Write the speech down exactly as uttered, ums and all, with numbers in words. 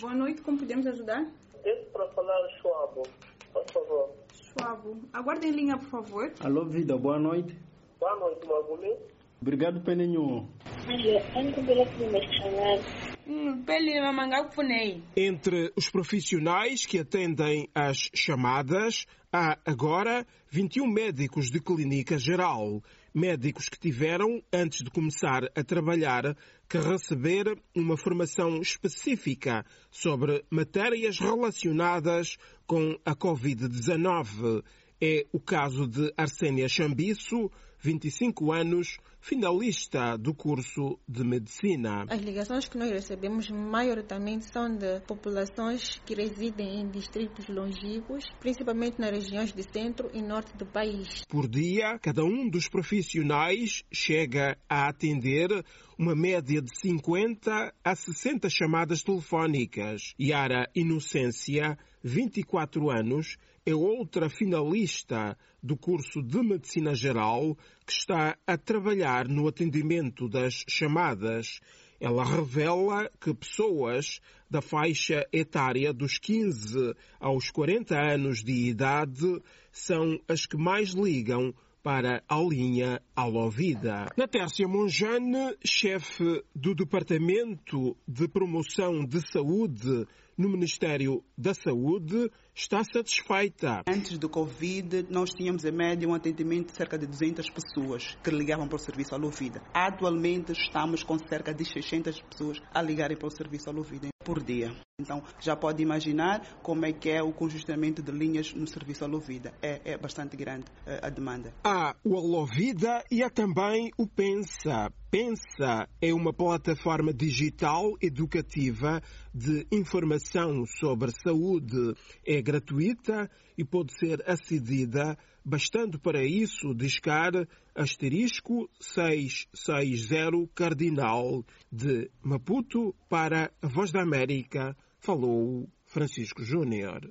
Boa noite, como podemos ajudar? Peço para falar Schwabo, por favor. Schwabo, aguarde em linha, por favor. Alô, vida, boa noite. Boa noite, Maguli. Obrigado, Peninho. Entre os profissionais que atendem às chamadas, há agora vinte e um médicos de clínica geral. Médicos que tiveram, antes de começar a trabalhar, que receber uma formação específica sobre matérias relacionadas com a covid dezenove. É o caso de Arsénia Chambisso, vinte e cinco anos, finalista do curso de Medicina. As ligações que nós recebemos maioritariamente são de populações que residem em distritos longínquos, principalmente nas regiões de centro e norte do país. Por dia, cada um dos profissionais chega a atender uma média de cinquenta a sessenta chamadas telefónicas. Yara Inocência, vinte e quatro anos, é outra finalista do curso de Medicina Geral que está a trabalhar no atendimento das chamadas. Ela revela que pessoas da faixa etária dos quinze aos quarenta anos de idade são as que mais ligam para a linha Alô Vida. Natércia Monjane, chefe do Departamento de Promoção de Saúde no Ministério da Saúde, está satisfeita. Antes do Covid, nós tínhamos em média um atendimento de cerca de duzentas pessoas que ligavam para o serviço Alô Vida. Atualmente estamos com cerca de seiscentas pessoas a ligarem para o serviço Alô Vida por dia. Então já pode imaginar como é que é o congestionamento de linhas no serviço Alô Vida. É, é bastante grande uh, a demanda. Há o Alô Vida e há também o Pensa. Pensa é uma plataforma digital educativa de informação sobre saúde. É gratuita e pode ser acedida, bastando para isso discar asterisco seiscentos e sessenta cardinal. De Maputo para a Voz da América, falou Francisco Júnior.